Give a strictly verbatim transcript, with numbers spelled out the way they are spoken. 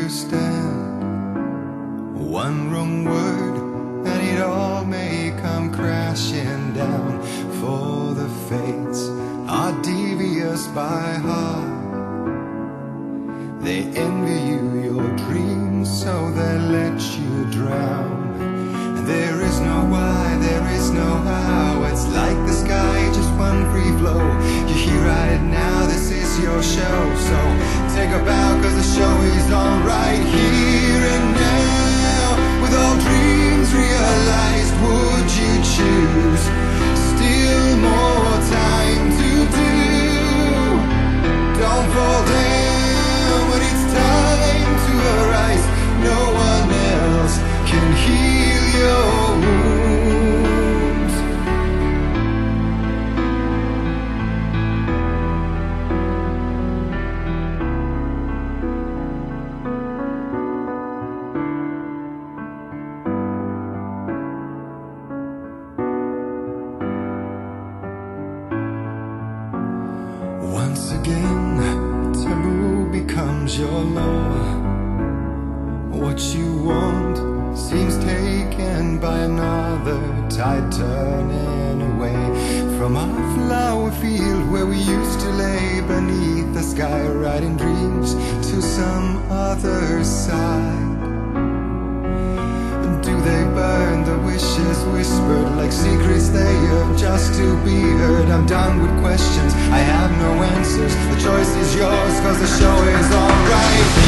understand. One wrong word and it all may come crashing down. For the fates are devious by heart. They envy you your dreams, so they let you drown. And there is no why, there is no how. It's like the sky, just one free flow. You're here right now, this is your show. So take a bow, cause the show is on right here and now. With all dreams realized, would you choose still more time to do? Don't fall down when it's time to arise. No one else can heal your wounds. Once again, taboo becomes your law. What you want seems taken by another, tide turning away from our flower field where we used to lay beneath the sky, riding dreams to some other side. Do they burn the wishes whispered like secrets they yearn just to be heard? I'm done with questions, I have no answers. The choice is yours, cause the show is alright.